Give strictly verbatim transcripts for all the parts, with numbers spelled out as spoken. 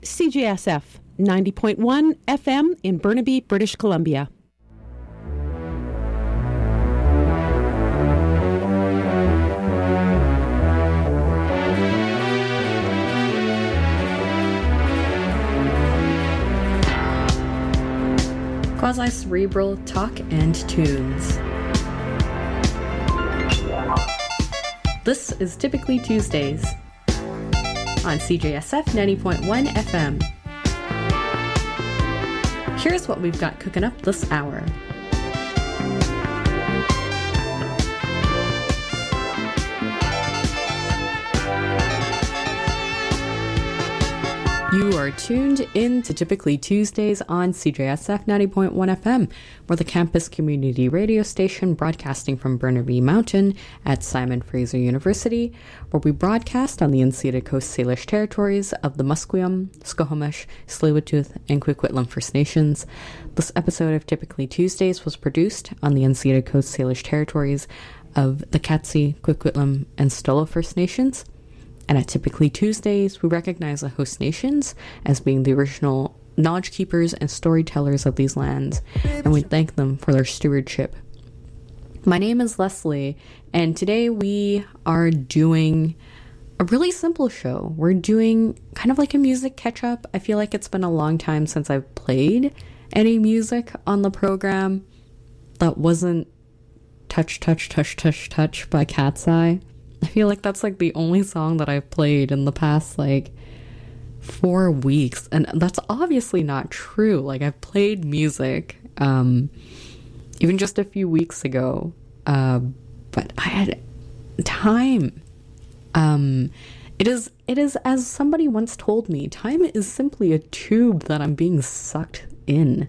C J S F ninety point one F M in Burnaby, British Columbia. Quasi-cerebral talk and tunes. This is Typically Tuesdays on C J S F ninety point one F M. Here's what we've got cooking up this hour. You are tuned in to Typically Tuesdays on C J S F ninety point one F M. We're the campus community radio station broadcasting from Burnaby Mountain at Simon Fraser University, where we broadcast on the unceded Coast Salish territories of the Musqueam, Squamish, Tsleil-Waututh, and Coquitlam First Nations. This episode of Typically Tuesdays was produced on the unceded Coast Salish territories of the Katzie, Coquitlam, and Stolo First Nations. And at Typically Tuesdays, we recognize the host nations as being the original knowledge keepers and storytellers of these lands, and we thank them for their stewardship. My name is Leslie, and today we are doing a really simple show. We're doing kind of like a music catch-up. I feel like it's been a long time since I've played any music on the program that wasn't Touch, Touch, Touch, Touch, Touch by Cat's Eye. I feel like that's like the only song that I've played in the past like four weeks. And that's obviously not true. Like I've played music um, even just a few weeks ago. Uh, but I had time. Um, it is, it is, as somebody once told me, time is simply a tube that I'm being sucked in.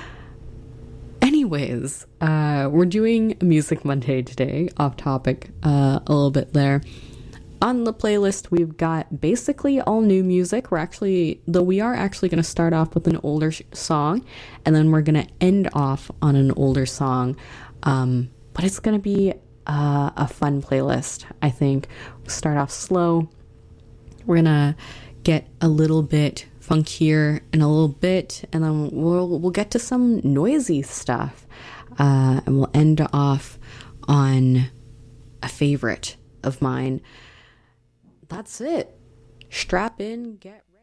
Anyways, uh, we're doing Music Monday today, off topic uh, a little bit there. On the playlist, we've got basically all new music. We're actually, though we are actually going to start off with an older sh- song, and then we're going to end off on an older song. Um, but it's going to be uh, a fun playlist, I think. We'll start off slow. We're going to get a little bit funkier in a little bit, and then we'll we'll get to some noisy stuff, uh, and we'll end off on a favorite of mine. That's it. Strap in, get ready.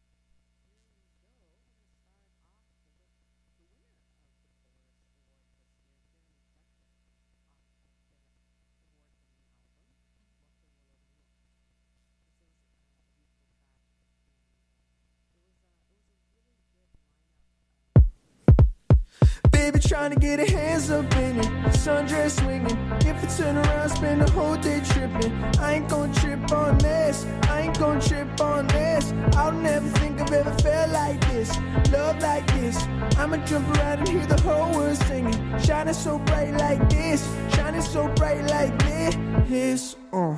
Baby trying to get her hands up in it, sundress swinging. If I turn around, spend the whole day tripping. I ain't gon' trip on this, I ain't gon' trip on this. I'll never think I've ever felt like this, love like this. I'ma jump around and hear the whole world singing. Shining so bright like this, shining so bright like this. Uh.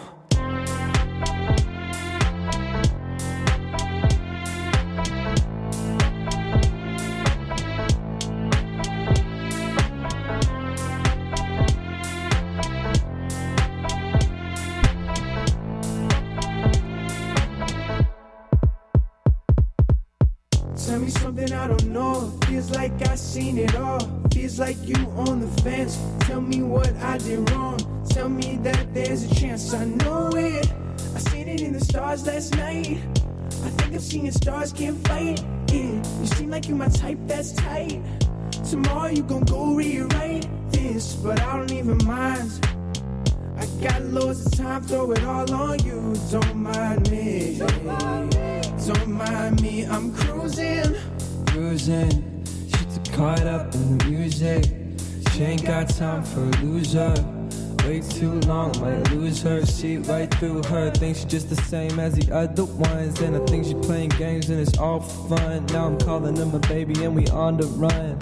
Tell me something I don't know. Feels like I seen it all. Feels like you on the fence. Tell me what I did wrong. Tell me that there's a chance. I know it. I seen it in the stars last night. I think I'm seeing stars can't fight it. You seem like you my type, that's tight. Tomorrow you gon' go rewrite this, but I don't even mind. I got loads of time, throw it all on you. Don't mind me. Don't mind me. Don't mind me, I'm cruising. Cruising, she too caught up in the music. She ain't got time for a loser. Way too long, might lose her. See right through her. Think she just the same as the other ones. And I think she playing games and it's all fun. Now I'm calling her my baby and we on the run.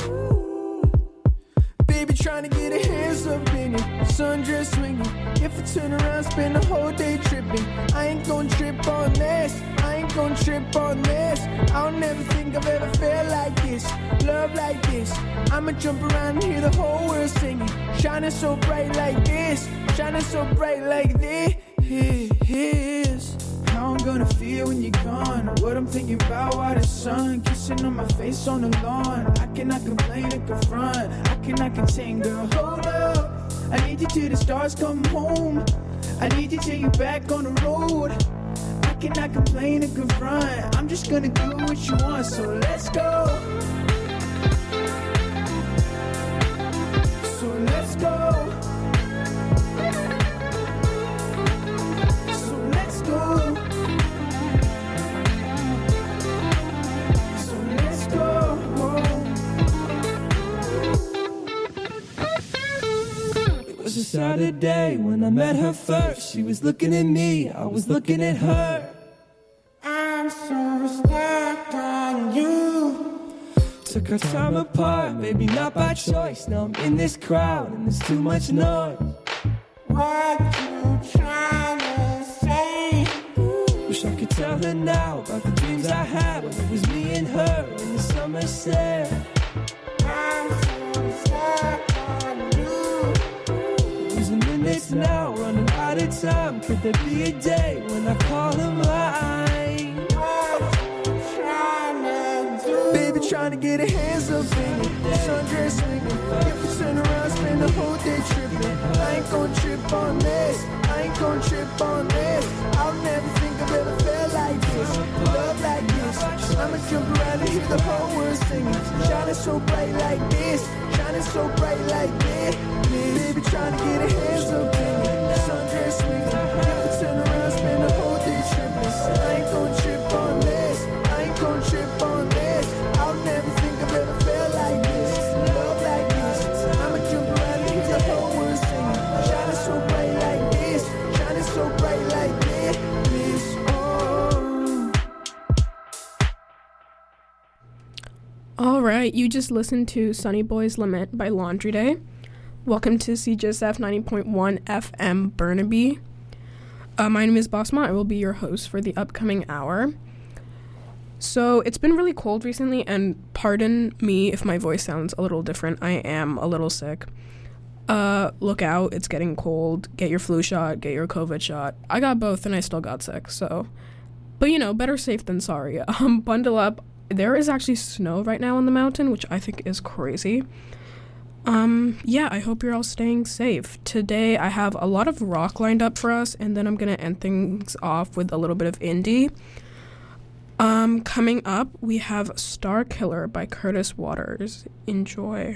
Baby trying to get her hands up in it, sundress swinging. If I turn around, spend the whole day tripping. I ain't gon' trip on this, I ain't gon' trip on this. I'll never think I've ever felt like this, love like this. I'ma jump around and hear the whole world singing. Shining so bright like this, shining so bright like this. how I'm gonna feel when you're gone. What I'm thinking about while the sun kissing on my face on the lawn. I cannot complain and confront, I cannot contain, girl, hold up. I need you till the stars come home. I need you till you're back on the road. I cannot complain and confront, I'm just gonna do what you want, so let's go. So let's go. So let's go. So let's go. It was a Saturday when I met her first. She was looking at me, I was looking at her. I'm so stuck on you. Took our time apart, maybe not by choice. Now I'm in this crowd and there's too much noise. What you trying to say? Wish I could tell her now about the dreams I had when it was me and her in the summer set. I'm so stuck on you. Losing minutes now, running out of time. Could there be a day when I call her mine? What you trying to do? Baby trying to get her hands up in it, sundress swinging. If we turn around, spend the whole day tripping. I ain't gon' trip on this, I ain't gon' trip on this. I'll never think I've ever felt like this, love like this. I'ma jump around and hear the whole world singing. Shining so bright like this, shining so bright like this. Baby trying to get her hands up in it, sundress swinging. If we turn around, spend the whole day tripping. I ain't gon' trip on this, I ain't gon' trip on this. I'll never think I've ever felt like this, love like this. I'ma jump around and hear the whole world singing. Shining so bright like this, shining so bright like this. This, oh. All right, you just listened to Sunny Boy's Lament by Laundry Day. Welcome to C J S F ninety point one F M Burnaby. Uh, my name is Basma. I will be your host for the upcoming hour. So it's been really cold recently, and pardon me if my voice sounds a little different. I am a little sick. Uh, look out, it's getting cold. Get your flu shot, get your COVID shot. I got both and I still got sick, so. But you know, better safe than sorry. Um, bundle up. There is actually snow right now on the mountain, which I think is crazy. Um, yeah, I hope you're all staying safe. Today I have a lot of rock lined up for us, and then I'm gonna end things off with a little bit of indie. Um, coming up, we have Star Killer by Curtis Waters. Enjoy.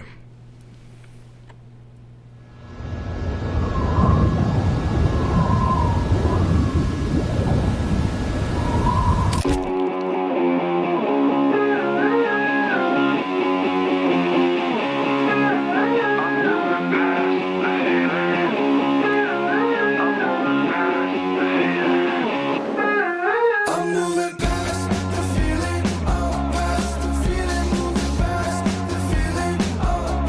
Oh,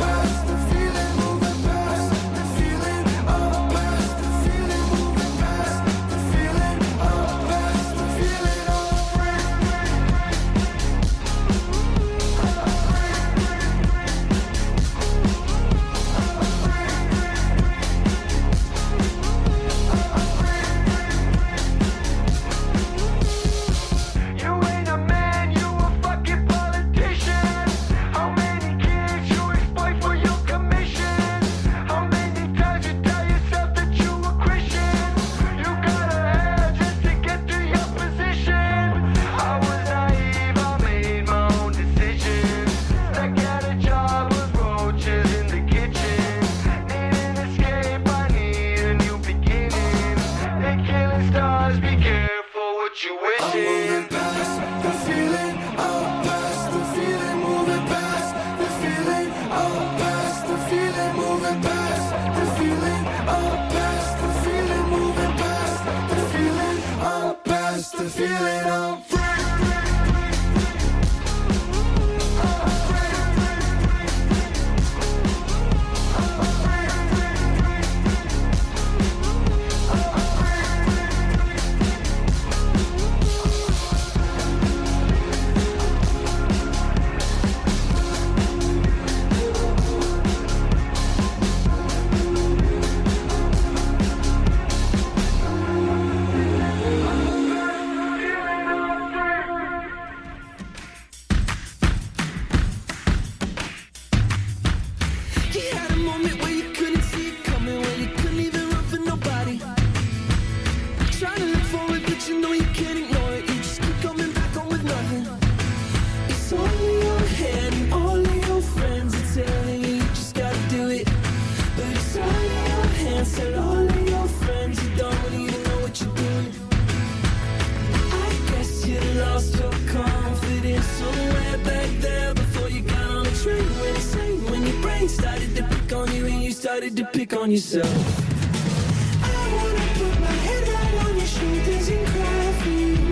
started to pick on yourself. I wanna put my head right on your shoulders and cry for you.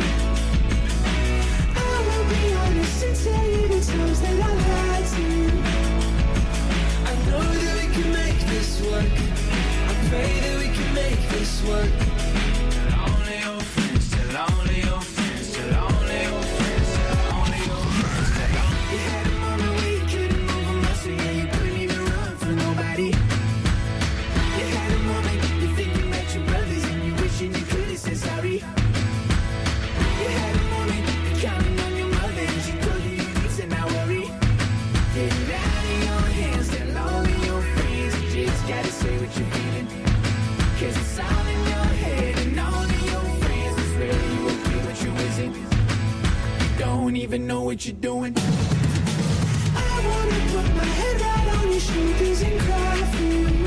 I will be honest and tell you the times that I lied to you. I know that we can make this work. I pray that we can make this work. Tell only your friends, tell only your friends, tell only your friends, tell only your friends, tell only. You had a moment where you couldn't move a muscle, yeah, you couldn't even run from nobody. You had a moment, you think you met your brothers and you wishing you could have said sorry. You had a moment, you counting on your mother and she told you you need to not worry. Get it out of your hands, tell all of your friends, you just gotta say what you're feeling. Cause it's all in your head and all of your friends, it's rare you will be what you isn't. You don't even know what you're doing. I wanna put my head right on your shoulders and cry for you.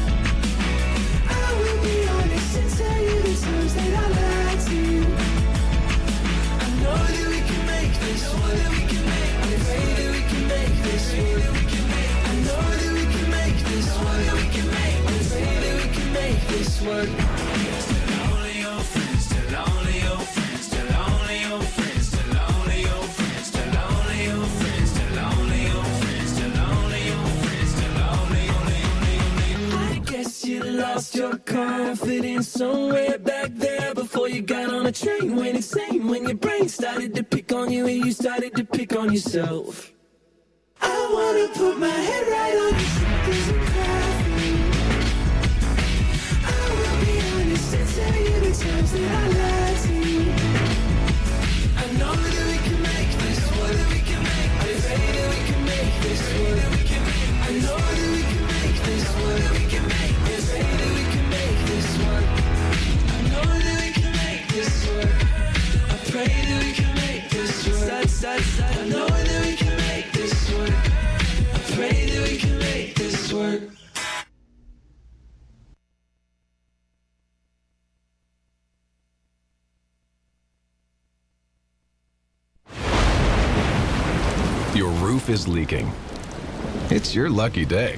I will be honest and tell you the times that I lied to you. I know that we can make this work. I pray that we can make this work. I know that we can make this work. I pray that we can make this work. Tell only your friends, tell only your friends, tell only your friends, tell only your friends, tell only your friends, tell only your friends, tell only your friends, tell only, only, only, only. I guess you lost your confidence somewhere back there before you got on a train. Went insane when your brain started to pick on you and you started to pick on yourself. I wanna put my head right on your shoulders and cry for you. I will be honest and tell you the times that I lied to you. I know that we can make this work. I pray that we can make this work. I know that we can make this work. I pray that we can make this work. I know that we can make this work. I pray that we can make this work. I know that we can make this work. I pray that we can make this work. Your roof is leaking. It's your lucky day.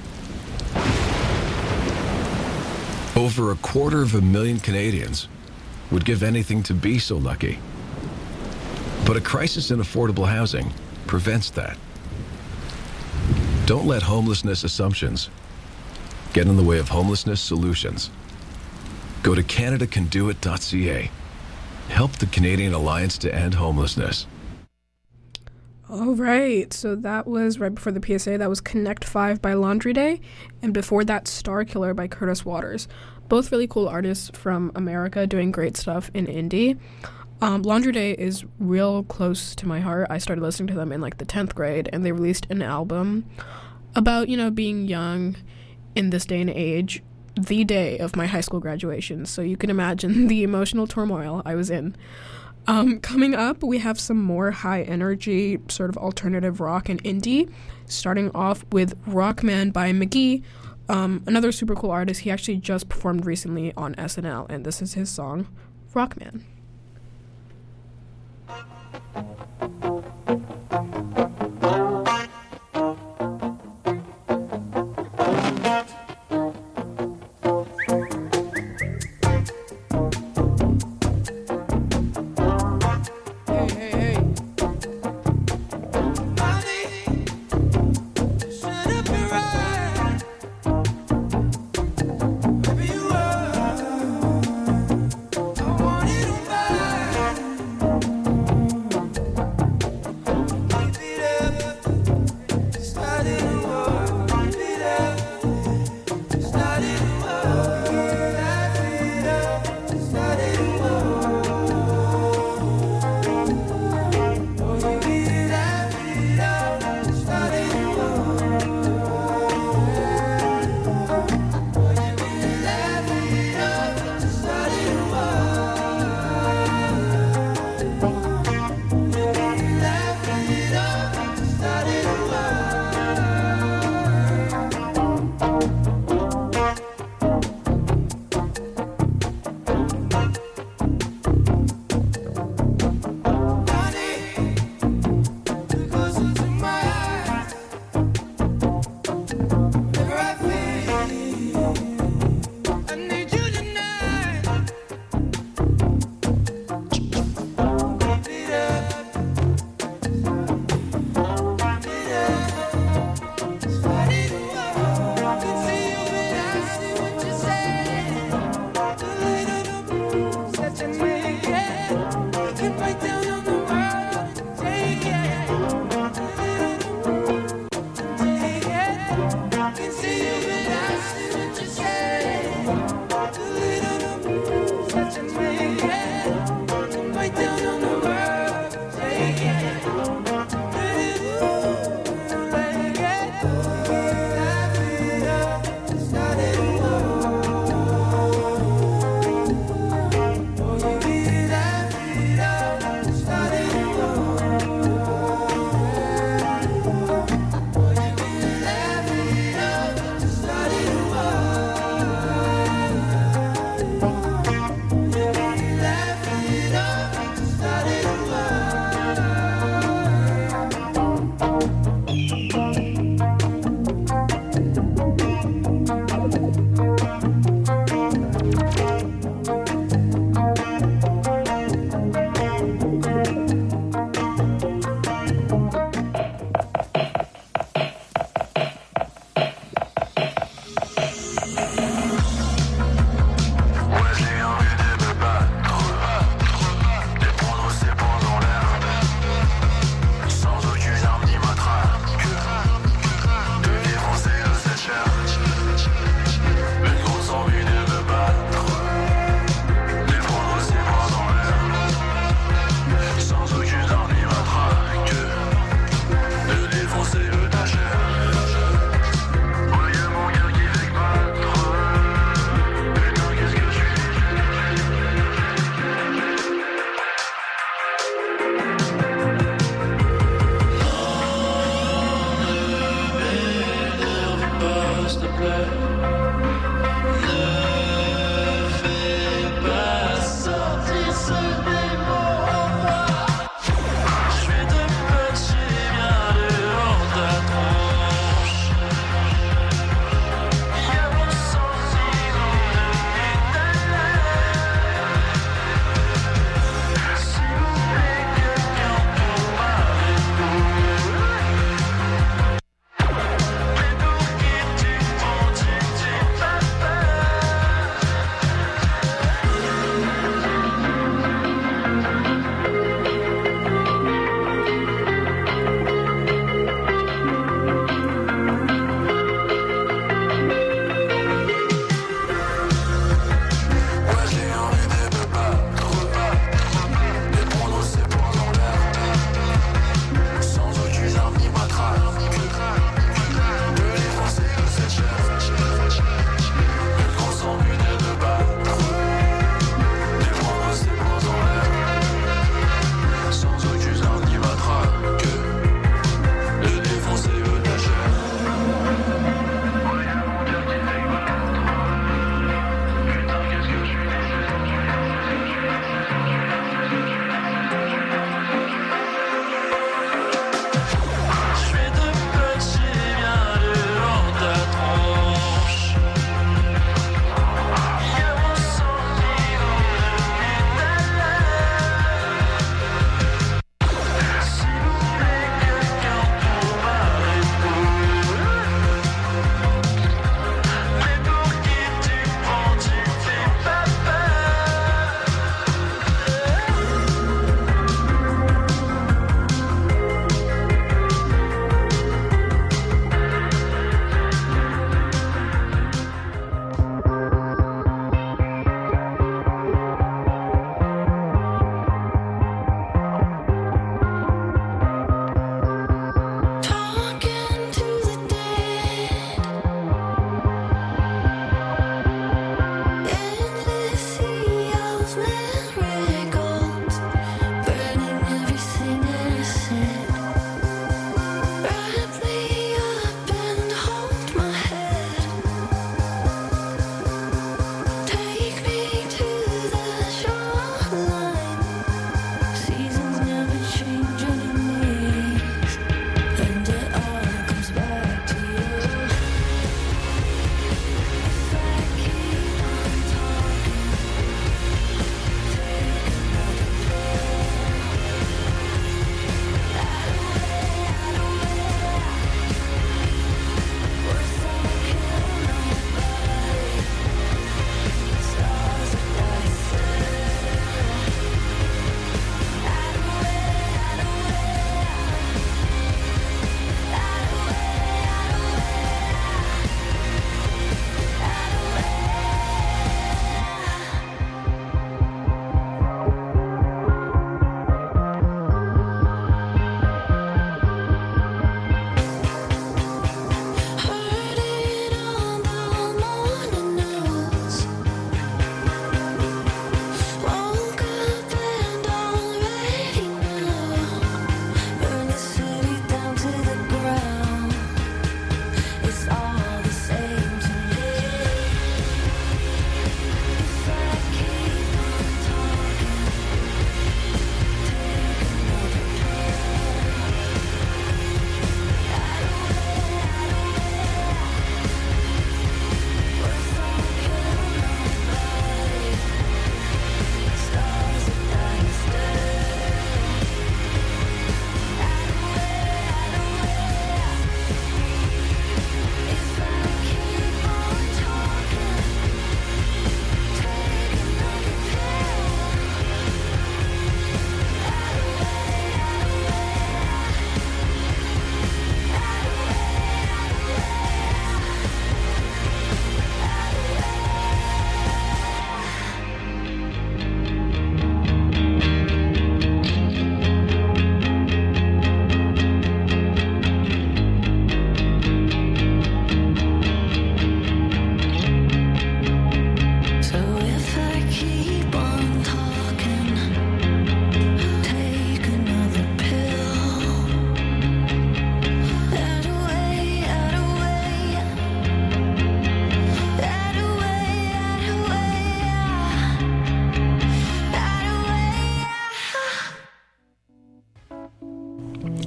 Over a quarter of a million Canadians would give anything to be so lucky. But a crisis in affordable housing prevents that. Don't let homelessness assumptions get in the way of homelessness solutions. Go to canada can do it dot c a. Help the Canadian Alliance to End Homelessness. All right, so that was right before the P S A. That was Connect five by Laundry Day, and before that, Star Killer by Curtis Waters. Both really cool artists from America doing great stuff in indie. Um, Laundry Day is real close to my heart. I started listening to them in like the tenth grade, and they released an album about, you know, being young in this day and age, the day of my high school graduation. So you can imagine the emotional turmoil I was in. Um, coming up, we have some more high-energy sort of alternative rock and indie, starting off with Rockman by McGee, um, another super cool artist. He actually just performed recently on S N L, and this is his song, Rockman. Baby, you are. I wanted to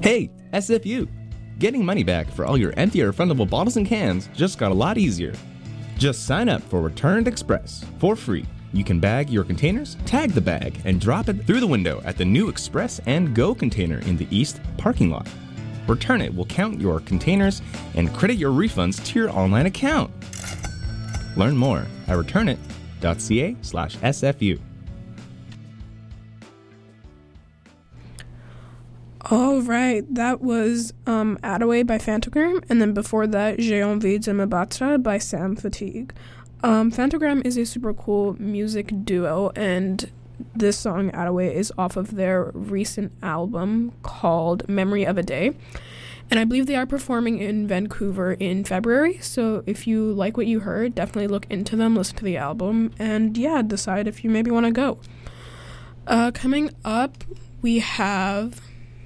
Hey, S F U! Getting money back for all your empty or refundable bottles and cans just got a lot easier. Just sign up for Returned Express for free. You can bag your containers, tag the bag, and drop it through the window at the new Express and Go container in the East parking lot. Return It will count your containers and credit your refunds to your online account. Learn more at returnit.ca slash SFU. All right, that was um, Attaway by Phantogram, and then before that, J'ai envie de me battre by Sam Fatigue. Um, Phantogram is a super cool music duo, and this song, Attaway, is off of their recent album called Memory of a Day. And I believe they are performing in Vancouver in February, so if you like what you heard, definitely look into them, listen to the album, and yeah, decide if you maybe want to go. Uh, coming up, we have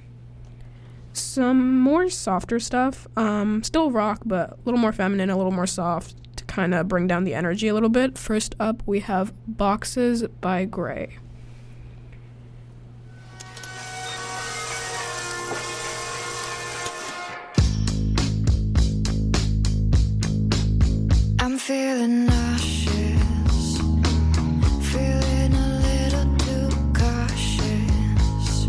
some more softer stuff, um, still rock, but a little more feminine, a little more soft, to kind of bring down the energy a little bit. First up, we have Boxes by Grey. I'm feeling nauseous, feeling a little too cautious.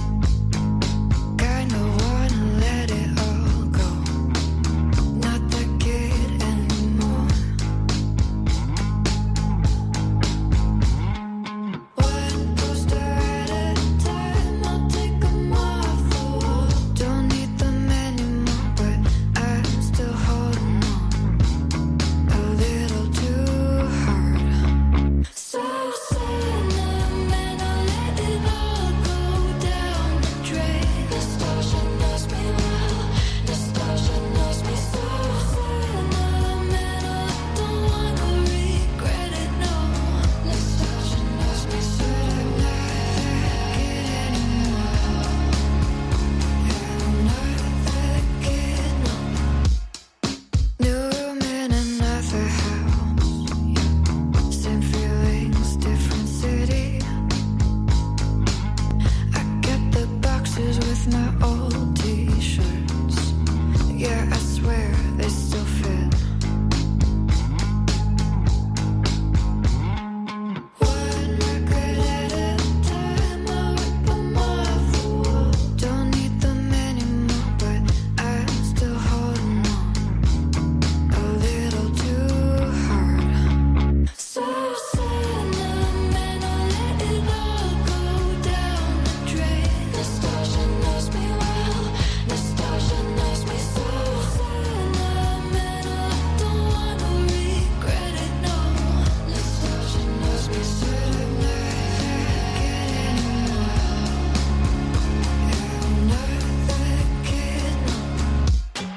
Kinda wanna let it all go, not that kid anymore. One poster at a time, I'll take them off the wall. Don't need them anymore, but I'm still holding on. A little too hard. So sentimental, let it all go down the drain. Nostalgia knows me well. Nostalgia knows me so sentimental. I don't wanna regret it, no. Nostalgia knows me so I'm not that kid anymore. I'm not that kid, no. New room in another house. Same feelings, different city. I get the boxes with my old t-shirts. Yeah, I swear they still fit. One record at a time, I'll rip them off the wall. Don't need them anymore, but I'm still holding on. A little too hard. So sentimental, let it all go down the drain. Nostalgia knows me well. Nostalgia knows me so sentimental. I don't wanna regret it, no. Nostalgia knows me so I'm not that kid anymore. I'm not that kid, no.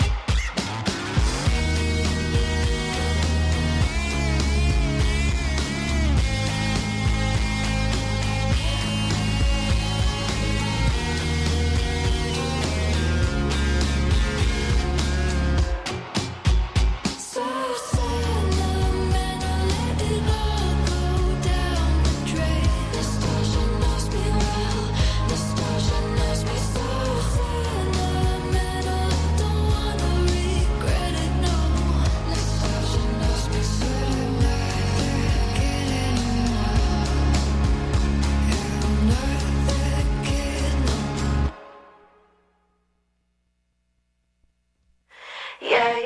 So sentimental, let it all go down the drain. Nostalgia knows me well. Nostalgia knows me so sentimental. I don't wanna regret it, no. Nostalgia knows me so I'm not that kid anymore. I'm not that kid, no. Yeah,